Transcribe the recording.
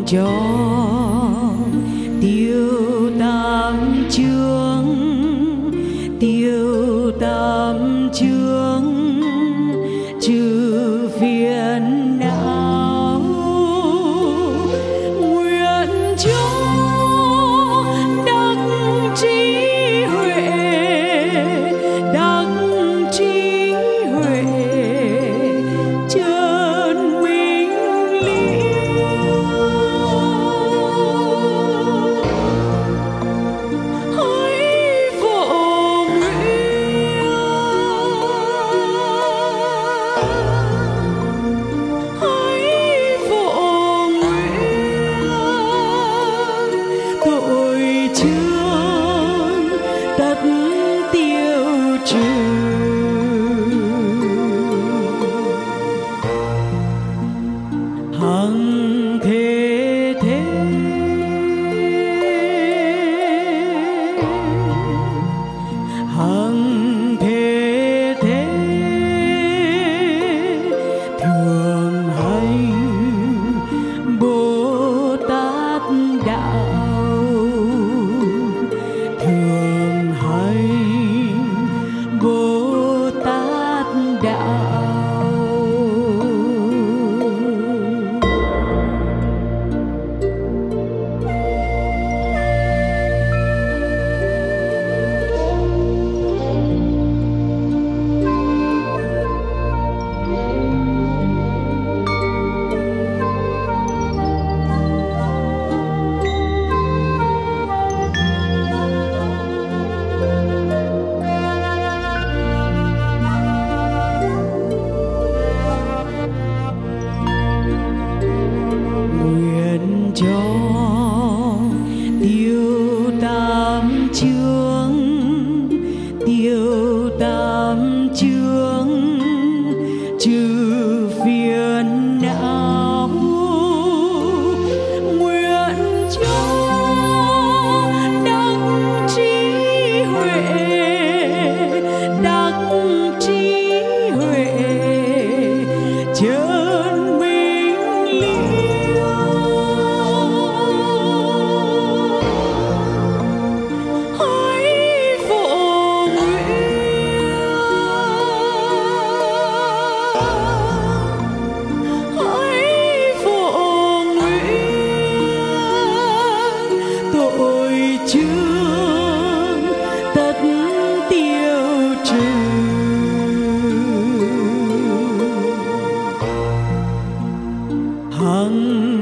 cho tiêu tam chương, tiêu tam chương trừ phiền não, nguyện cho đắc trí huệ, đắc trí huệ chân minh liễu. Hỡi phổ nguyện, hỡi phổ nguyện, tội chướng tất tiêu trừ. Hằng thế thế, hằng thế thế, thường hành Bồ Tát đạo, thường hành Bồ Tát đạo. Nguyện cho tiêu tam chương, tiêu tam chương trừ phiền não, nguyện cho đắc trí huệ, đắc trí huệ chân minh liễu. Hỡi phổ nguyện, hỡi phổ nguyện, tội chướng tất tiêu trừ. Hằng